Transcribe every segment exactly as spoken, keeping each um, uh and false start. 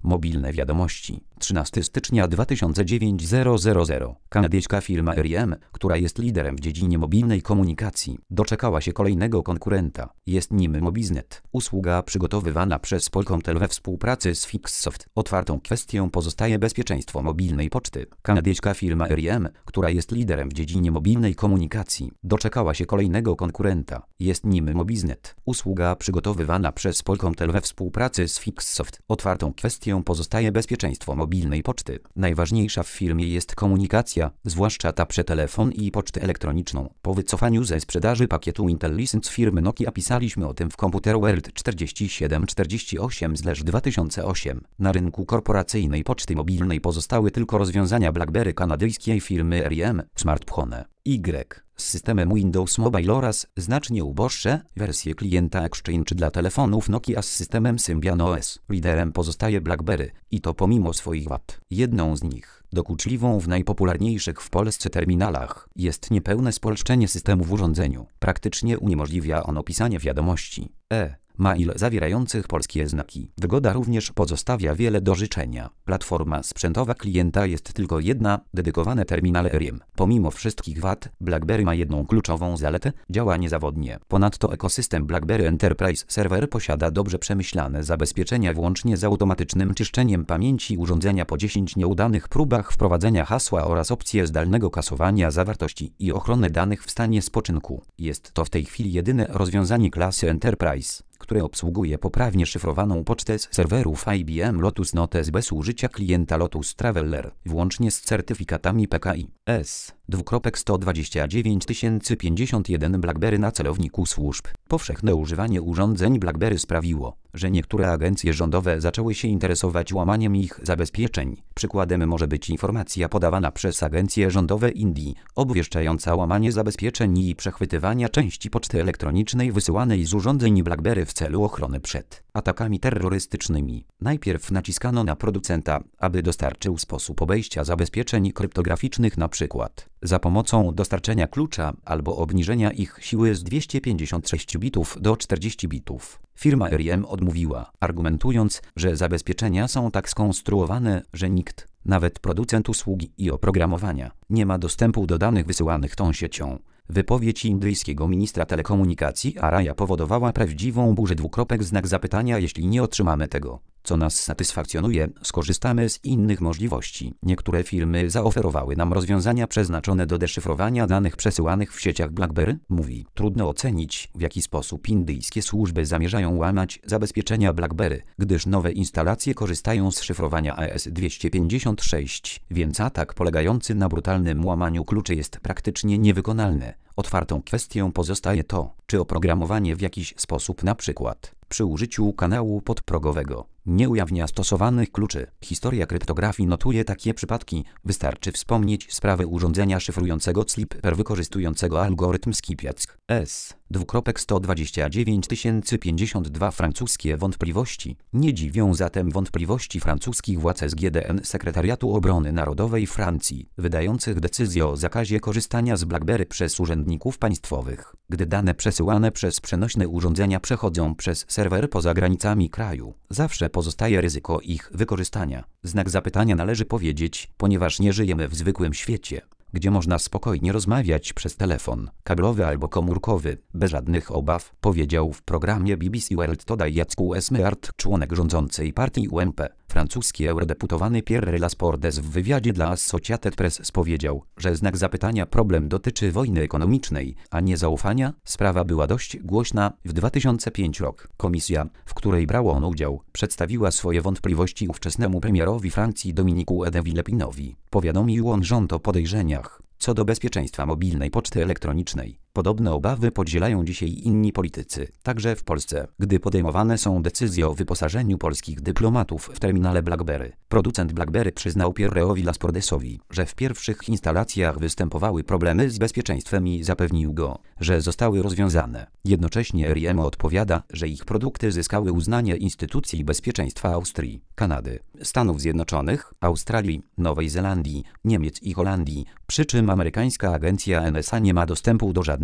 Mobilne wiadomości. trzynastego stycznia dwa tysiące dziewiątego. Kanadyjska firma R I M, która jest liderem w dziedzinie mobilnej komunikacji, doczekała się kolejnego konkurenta. Jest nim Mobiznet. Usługa przygotowywana przez Polkomtel we współpracy z Fixsoft. Otwartą kwestią pozostaje bezpieczeństwo mobilnej poczty. Kanadyjska firma R I M, która jest liderem w dziedzinie mobilnej komunikacji, doczekała się kolejnego konkurenta. Jest nim Mobiznet. Usługa przygotowywana przez Polkomtel we współpracy z Fixsoft. Otwartą kwestią pozostaje bezpieczeństwo mobilnej poczty. Najważniejsza w firmie jest komunikacja, zwłaszcza ta przez telefon i pocztę elektroniczną. Po wycofaniu ze sprzedaży pakietu IntelliSense firmy Nokia pisaliśmy o tym w Computer World czterdzieści siedem czterdzieści osiem dwa tysiące osiem. Na rynku korporacyjnej poczty mobilnej pozostały tylko rozwiązania BlackBerry kanadyjskiej firmy R I M, smartphone Y z systemem Windows Mobile oraz znacznie uboższe wersje klienta Exchange dla telefonów Nokia z systemem Symbian O S. Liderem pozostaje BlackBerry i to pomimo swoich wad. Jedną z nich, dokuczliwą w najpopularniejszych w Polsce terminalach, jest niepełne spolszczenie systemu w urządzeniu. Praktycznie uniemożliwia ono pisanie wiadomości e mail zawierających polskie znaki. Wygoda również pozostawia wiele do życzenia. Platforma sprzętowa klienta jest tylko jedna, dedykowane terminale R I M. Pomimo wszystkich wad, BlackBerry ma jedną kluczową zaletę, działa niezawodnie. Ponadto ekosystem BlackBerry Enterprise Server posiada dobrze przemyślane zabezpieczenia włącznie z automatycznym czyszczeniem pamięci urządzenia po dziesięciu nieudanych próbach wprowadzenia hasła oraz opcję zdalnego kasowania zawartości i ochronę danych w stanie spoczynku. Jest to w tej chwili jedyne rozwiązanie klasy Enterprise, które obsługuje poprawnie szyfrowaną pocztę z serwerów I B M Lotus Notes bez użycia klienta Lotus Traveler, włącznie z certyfikatami P K I S sto dwadzieścia dziewięć tysięcy pięćdziesiąt jeden BlackBerry na celowniku służb. Powszechne używanie urządzeń BlackBerry sprawiło, że niektóre agencje rządowe zaczęły się interesować łamaniem ich zabezpieczeń. Przykładem może być informacja podawana przez agencje rządowe Indii, obwieszczająca łamanie zabezpieczeń i przechwytywania części poczty elektronicznej wysyłanej z urządzeń BlackBerry w celu ochrony przed atakami terrorystycznymi. Najpierw naciskano na producenta, aby dostarczył sposób obejścia zabezpieczeń kryptograficznych, na przykład za pomocą dostarczenia klucza albo obniżenia ich siły z dwieście pięćdziesiąt sześć bitów do czterdziestu bitów. Firma R I M odmówiła, argumentując, że zabezpieczenia są tak skonstruowane, że nikt, nawet producent usługi i oprogramowania, nie ma dostępu do danych wysyłanych tą siecią. Wypowiedź indyjskiego ministra telekomunikacji Araya powodowała prawdziwą burzę. Dwukropek znak zapytania. Jeśli nie otrzymamy tego, co nas satysfakcjonuje, skorzystamy z innych możliwości. Niektóre firmy zaoferowały nam rozwiązania przeznaczone do deszyfrowania danych przesyłanych w sieciach BlackBerry, mówi. Trudno ocenić, w jaki sposób indyjskie służby zamierzają łamać zabezpieczenia BlackBerry, gdyż nowe instalacje korzystają z szyfrowania A E S dwieście pięćdziesiąt sześć, więc atak polegający na brutalnym łamaniu kluczy jest praktycznie niewykonalny. Otwartą kwestią pozostaje to, czy oprogramowanie w jakiś sposób, na przykład przy użyciu kanału podprogowego, nie ujawnia stosowanych kluczy. Historia kryptografii notuje takie przypadki. Wystarczy wspomnieć sprawę urządzenia szyfrującego Slipper wykorzystującego algorytm Skipiack S sto dwadzieścia dziewięć tysięcy pięćdziesiąt dwa. Francuskie wątpliwości. Nie dziwią zatem wątpliwości francuskich władz S G D N, Sekretariatu Obrony Narodowej Francji, wydających decyzję o zakazie korzystania z BlackBerry przez urzędników państwowych, gdy dane przesyłane przez przenośne urządzenia przechodzą przez serwer poza granicami kraju. Zawsze pozostaje ryzyko ich wykorzystania. Znak zapytania należy powiedzieć, ponieważ nie żyjemy w zwykłym świecie, gdzie można spokojnie rozmawiać przez telefon kablowy albo komórkowy, bez żadnych obaw, powiedział w programie B B C World Today Jacques Smart, członek rządzącej partii U M P. Francuski eurodeputowany Pierre Lasportes w wywiadzie dla Associated Press powiedział, że znak zapytania problem dotyczy wojny ekonomicznej, a nie zaufania. Sprawa była dość głośna w dwa tysiące piątym roku. Komisja, w której brał on udział, przedstawiła swoje wątpliwości ówczesnemu premierowi Francji Dominiku Villepinowi. Powiadomił on rząd o podejrzeniach co do bezpieczeństwa mobilnej poczty elektronicznej. Podobne obawy podzielają dzisiaj inni politycy, także w Polsce, gdy podejmowane są decyzje o wyposażeniu polskich dyplomatów w terminale BlackBerry. Producent BlackBerry przyznał Pierre'owi Lasportesowi, że w pierwszych instalacjach występowały problemy z bezpieczeństwem i zapewnił go, że zostały rozwiązane. Jednocześnie R I M odpowiada, że ich produkty zyskały uznanie instytucji bezpieczeństwa Austrii, Kanady, Stanów Zjednoczonych, Australii, Nowej Zelandii, Niemiec i Holandii, przy czym amerykańska agencja N S A nie ma dostępu do żadnych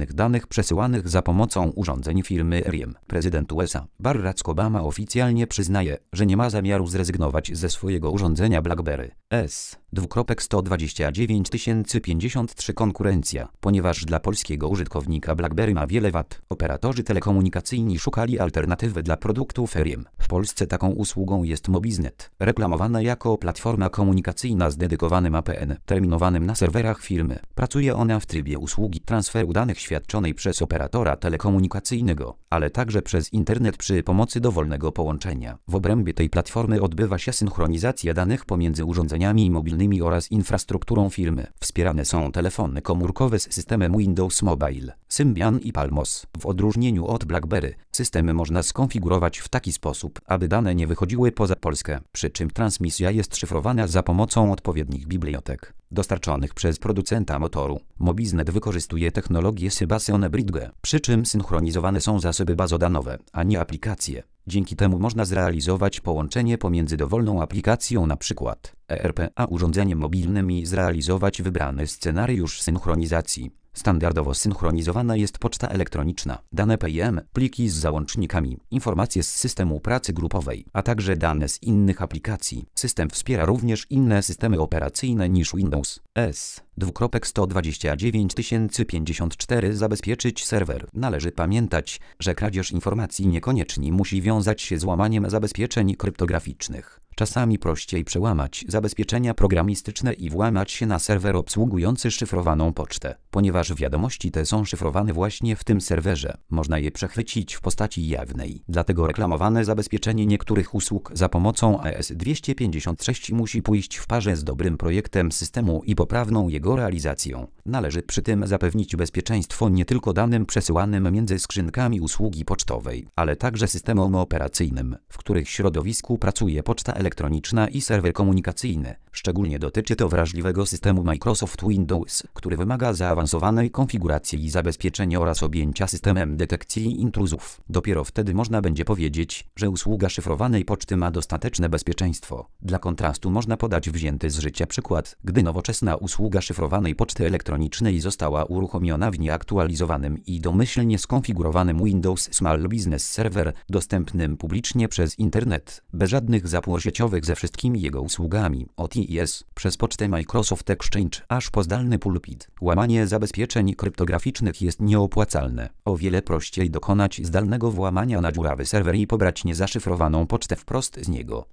prywatnych danych przesyłanych za pomocą urządzeń firmy R I M. Prezydent U S A Barack Obama oficjalnie przyznaje, że nie ma zamiaru zrezygnować ze swojego urządzenia BlackBerry S sto dwadzieścia dziewięć tysięcy pięćdziesiąt trzy konkurencja, ponieważ dla polskiego użytkownika BlackBerry ma wiele wad. Operatorzy telekomunikacyjni szukali alternatywy dla produktów R I M. W Polsce taką usługą jest Mobiznet, reklamowana jako platforma komunikacyjna z dedykowanym A P N terminowanym na serwerach firmy. Pracuje ona w trybie usługi transferu danych świadczonej przez operatora telekomunikacyjnego, ale także przez internet przy pomocy dowolnego połączenia. W obrębie tej platformy odbywa się synchronizacja danych pomiędzy urządzeniami mobilnymi oraz infrastrukturą firmy. Wspierane są telefony komórkowe z systemem Windows Mobile, Symbian i Palmos. W odróżnieniu od BlackBerry, systemy można skonfigurować w taki sposób, aby dane nie wychodziły poza Polskę, przy czym transmisja jest szyfrowana za pomocą odpowiednich bibliotek dostarczonych przez producenta motoru. Mobiznet wykorzystuje technologię Sebastian Bridge, przy czym synchronizowane są zasoby bazodanowe, a nie aplikacje. Dzięki temu można zrealizować połączenie pomiędzy dowolną aplikacją np. E R P a urządzeniem mobilnym i zrealizować wybrany scenariusz synchronizacji. Standardowo synchronizowana jest poczta elektroniczna, dane P I M, pliki z załącznikami, informacje z systemu pracy grupowej, a także dane z innych aplikacji. System wspiera również inne systemy operacyjne niż Windows S sto dwadzieścia dziewięć tysięcy pięćdziesiąt cztery. Zabezpieczyć serwer. Należy pamiętać, że kradzież informacji niekoniecznie musi wiązać się z łamaniem zabezpieczeń kryptograficznych. Czasami prościej przełamać zabezpieczenia programistyczne i włamać się na serwer obsługujący szyfrowaną pocztę. Ponieważ wiadomości te są szyfrowane właśnie w tym serwerze, można je przechwycić w postaci jawnej. Dlatego reklamowane zabezpieczenie niektórych usług za pomocą A E S dwieście pięćdziesiąt sześć musi pójść w parze z dobrym projektem systemu i poprawną jego realizacją. Należy przy tym zapewnić bezpieczeństwo nie tylko danym przesyłanym między skrzynkami usługi pocztowej, ale także systemom operacyjnym, w których środowisku pracuje poczta elektroniczna i serwer komunikacyjny. Szczególnie dotyczy to wrażliwego systemu Microsoft Windows, który wymaga zaawansowanej konfiguracji i zabezpieczeń oraz objęcia systemem detekcji intruzów. Dopiero wtedy można będzie powiedzieć, że usługa szyfrowanej poczty ma dostateczne bezpieczeństwo. Dla kontrastu można podać wzięty z życia przykład, gdy nowoczesna usługa szyfrowanej poczty elektronicznej została uruchomiona w nieaktualizowanym i domyślnie skonfigurowanym Windows Small Business Server, dostępnym publicznie przez internet, bez żadnych zapór sieciowych ze wszystkimi jego usługami, od I S, przez pocztę Microsoft Exchange, aż po zdalny pulpit. Łamanie zabezpieczeń kryptograficznych jest nieopłacalne. O wiele prościej dokonać zdalnego włamania na dziurawy serwer i pobrać niezaszyfrowaną pocztę wprost z niego.